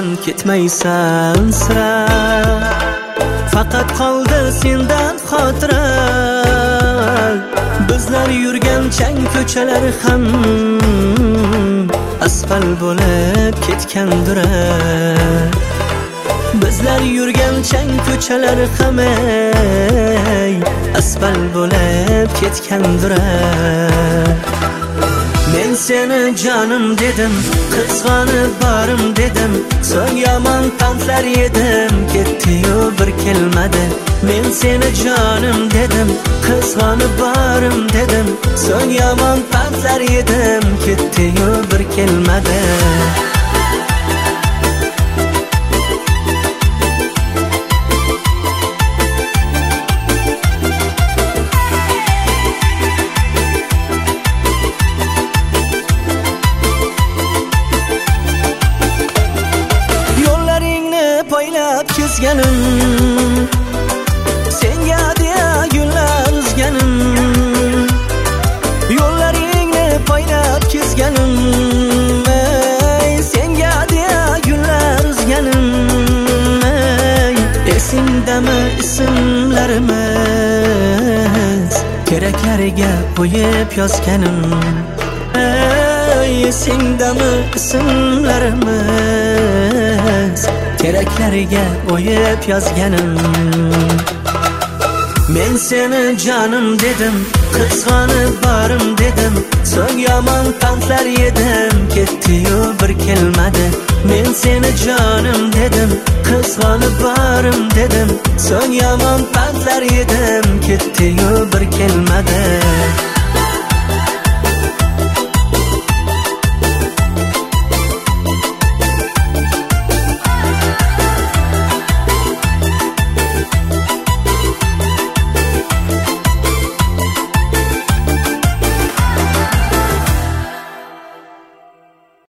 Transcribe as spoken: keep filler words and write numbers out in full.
boshimdan ketmaysan sira. Faqat qoldi sendan xotira. Bizlar yurgan chang ko'chalar ham asfal bo'lib ketgandir. Bizlar yurgan chang ko'chalar ham asfal bo'lib ketgandir. Men seni jonim dedim, qizg'onib borim dedim, so'ng yomon pandlar yedim, ketdi-yu bir kelmadi. Men seni jonim dedim, qizg'onib borim dedim, so'ng yomon pandlar yedim, ketdi-yu bir kelmadi. Poylab kezganim, senga deya gullar uzganim. Yo'llaringni poylab kezganim, ey senga deya gullar uzganim. Esingdami ismlarimiz, keraklariga qo'yib yozganim. Ey esingdami ismlarimiz, keraklariga qo'yib yozganim. Men seni jonim dedim, qizg'onib borim dedim, so'ng yomon pandlar yedim, ketdi-yu bir kelmadi. Men seni jonim dedim, qizg'onib borim dedim, so'ng yomon pandlar yedim, ketdi-yu bir kelmadi.